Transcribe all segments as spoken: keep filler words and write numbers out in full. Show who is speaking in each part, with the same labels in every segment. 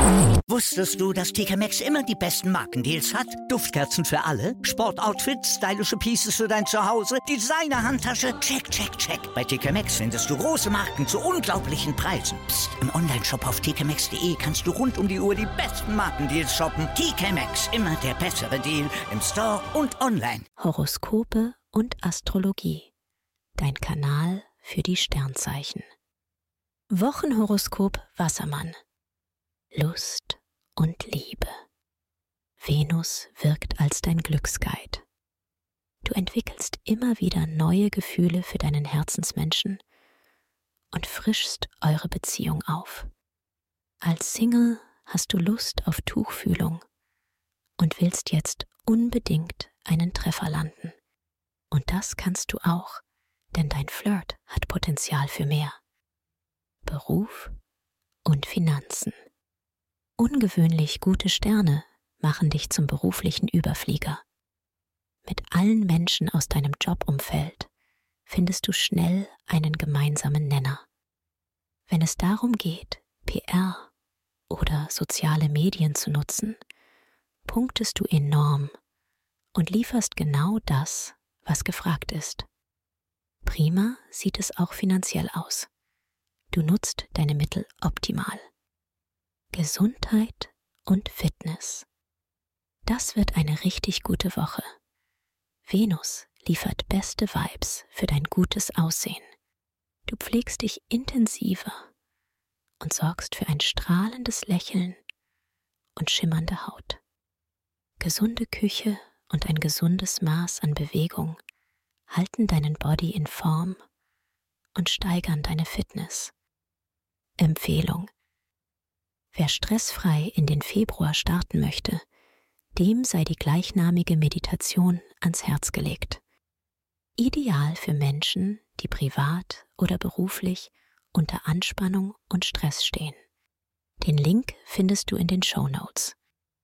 Speaker 1: Wusstest du, dass T K Maxx immer die besten Markendeals hat? Duftkerzen für alle, Sportoutfits, stylische Pieces für dein Zuhause, Designer-Handtasche, check, check, check. Bei T K Maxx findest du große Marken zu unglaublichen Preisen. Psst. Im Onlineshop auf t k maxx punkt d e kannst du rund um die Uhr die besten Markendeals shoppen. T K Maxx, immer der bessere Deal im Store und online.
Speaker 2: Horoskope und Astrologie. Dein Kanal für die Sternzeichen. Wochenhoroskop Wassermann. Lust und Liebe. Venus wirkt als dein Glücksguide. Du entwickelst immer wieder neue Gefühle für deinen Herzensmenschen und frischst eure Beziehung auf. Als Single hast du Lust auf Tuchfühlung und willst jetzt unbedingt einen Treffer landen. Und das kannst du auch, denn dein Flirt hat Potenzial für mehr. Beruf und Finanzen. Ungewöhnlich gute Sterne machen dich zum beruflichen Überflieger. Mit allen Menschen aus deinem Jobumfeld findest du schnell einen gemeinsamen Nenner. Wenn es darum geht, P R oder soziale Medien zu nutzen, punktest du enorm und lieferst genau das, was gefragt ist. Prima sieht es auch finanziell aus. Du nutzt deine Mittel optimal. Gesundheit und Fitness. Das wird eine richtig gute Woche. Venus liefert beste Vibes für dein gutes Aussehen. Du pflegst dich intensiver und sorgst für ein strahlendes Lächeln und schimmernde Haut. Gesunde Küche und ein gesundes Maß an Bewegung halten deinen Body in Form und steigern deine Fitness. Empfehlung: Wer stressfrei in den Februar starten möchte, dem sei die gleichnamige Meditation ans Herz gelegt. Ideal für Menschen, die privat oder beruflich unter Anspannung und Stress stehen. Den Link findest du in den Shownotes.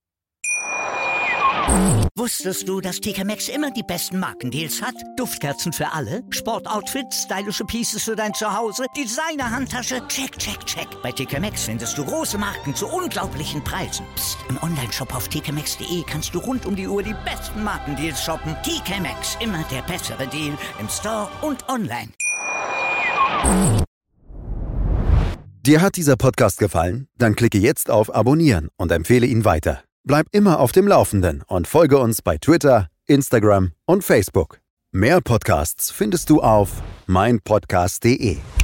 Speaker 1: Wusstest du, dass T K Maxx immer die besten Markendeals hat? Duftkerzen für alle, Sportoutfits, stylische Pieces für dein Zuhause, Designer-Handtasche, check, check, check. Bei T K Maxx findest du große Marken zu unglaublichen Preisen. Psst. Im Onlineshop auf t k maxx punkt d e kannst du rund um die Uhr die besten Markendeals shoppen. T K Maxx, immer der bessere Deal im Store und online.
Speaker 3: Dir hat dieser Podcast gefallen? Dann klicke jetzt auf Abonnieren und empfehle ihn weiter. Bleib immer auf dem Laufenden und folge uns bei Twitter, Instagram und Facebook. Mehr Podcasts findest du auf mein podcast punkt d e.